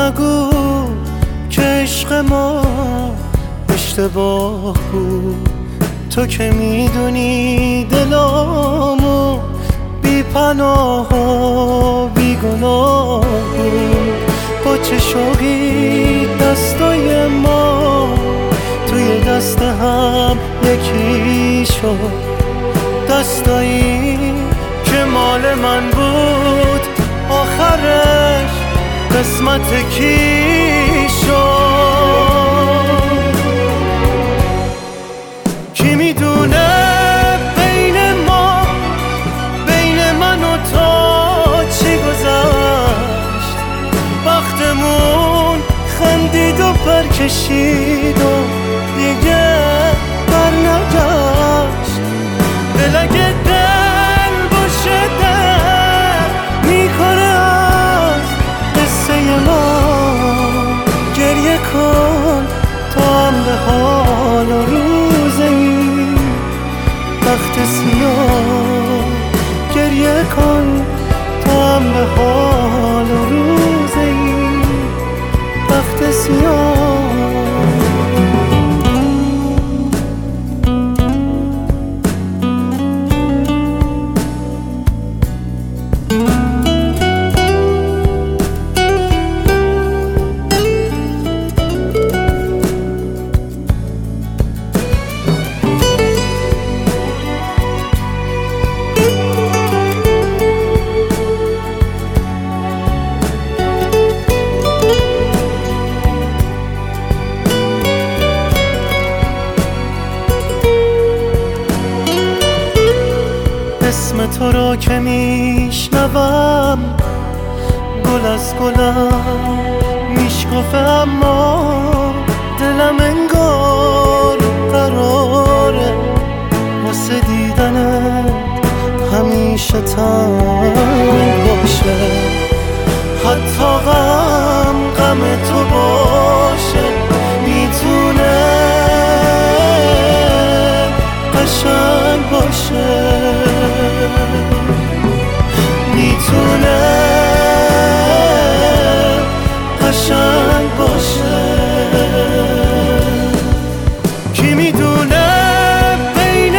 نگو که عشق ما اشتباه بود. تو که میدونی دلامو بی پناه و بی گناه بود. با چه شوقی دستای ما توی دست هم یکی شد. دستایی که مال من بود آخرش قسمت کی شد. کی میدونه بین من و تو چی گذشت. بختمون خندید و پر کشید و دیگه بر نگشت. دل اگه دل باشه دل میکنه از قصه ما. گریه کن تا هم به حال و روز این بخت سیاه. گریه کن تا هم به حال و روز این بخت سیاه. اسم تو را که میشنوم گل از گلم میشکفه، اما دلم انگار قراره واسه دیدنت همیشه تنگ باشه. حتی غم تو باشه میتونه قشنگ باشه. میتونه قشنگ باشه. کی میدونه بین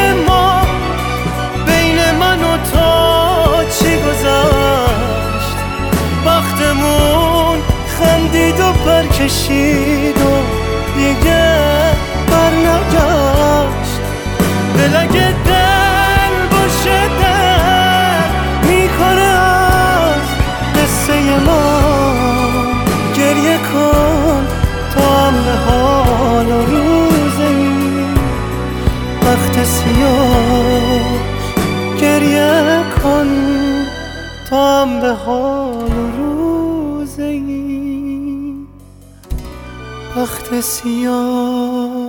من و تو چی گذشت. بختمون خندید و پر کشید و دیگه بر نگشت. دل اگه دل باشه دل میکنه از قصه ما. گریه کن تا هم به حال و روز این بخت سیاه. گریه کن تا هم به حال و روز این بخت سیاه.